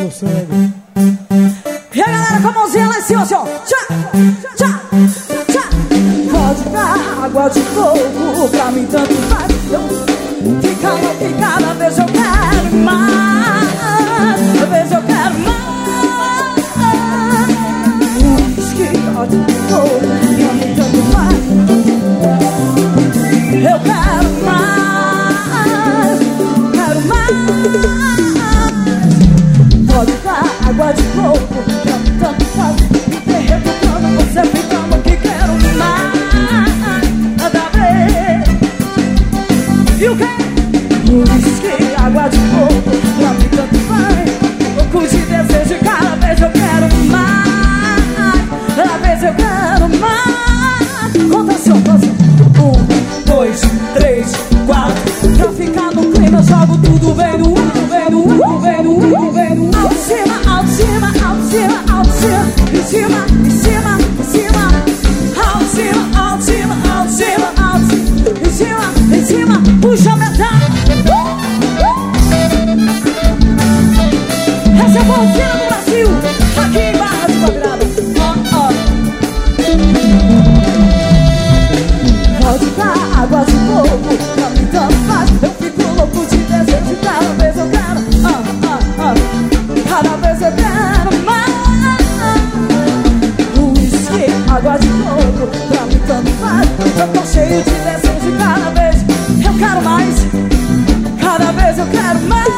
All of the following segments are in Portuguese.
meu sangue. E a galera com a mãozinha lá em cima, assim, ó. Tchá, tchá, tchá. Vodka, água de coco, pra mim tanto faz. Fica louco e cada vez eu quero mais. Cada vez eu quero mais. Whisky, água de coco, pra mim tanto faz. Eu quero mais. Quero mais. Vodka, água de coco, pra mim tanto faz. Me derreto quando você fica louco que quero mais. Nada a ver. E o quê? Whisky, água de coco, pra mim tanto faz. Louco de desejo e cada vez eu quero mais. Cada vez eu quero mais. Conta assim, conta assim. 1, 2, 3, 4. Pra ficar no clima eu jogo tudo. Vem do vem do vem do vem do alto cima, alto cima, alto cima, alto cima. Em cima, em cima, em cima. Alto cima, alto cima, alto cima, alto cima. Em cima, em cima. Puxa a metade. Essa é a bolsinha do Brasil. Aqui em Barra de Quadrada. Vodka, água de coco, pra mim tanto faz. Eu fico louco de desejo e cada vez eu quero. Cada vez eu quero mais. Whisky, água de coco, pra mim tanto faz. Eu tô cheio de desejo e cada vez eu quero mais. Cada vez eu quero mais.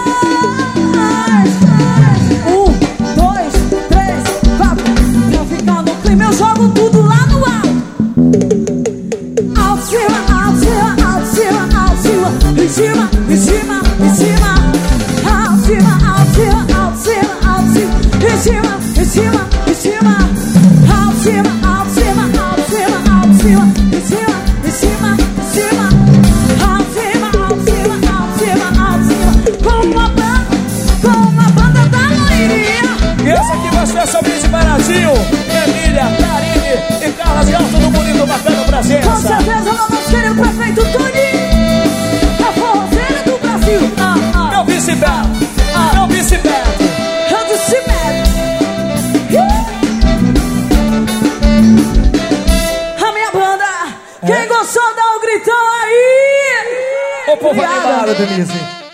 1, 2, 3, 4. Pra ficar no clima eu jogo tudo lá no alto. Alto cima, alto cima, alto cima, alto cima. Em cima, em cima, em cima. Alto cima, alto cima, alto cima, alto cima. Em cima, em cima, em cima. Alto cima, alto cima, alto cima, alto cima. Em cima, em cima, em cima. Alto cima, alto cima, alto cima, alto cima. Com uma banda da loirinha. E essa aqui vai ser essa Miss Brasil, Emília, Karine e Carlas Gal, todo bonito, bacana presença. Com certeza o nosso querido prefeito Toninho, a forrozeira do Brasil. Meu vice-beto, meu vice-beto. Eu disse Beto. A minha banda, quem gostou dá um gritão aí. O povo animado, Denise.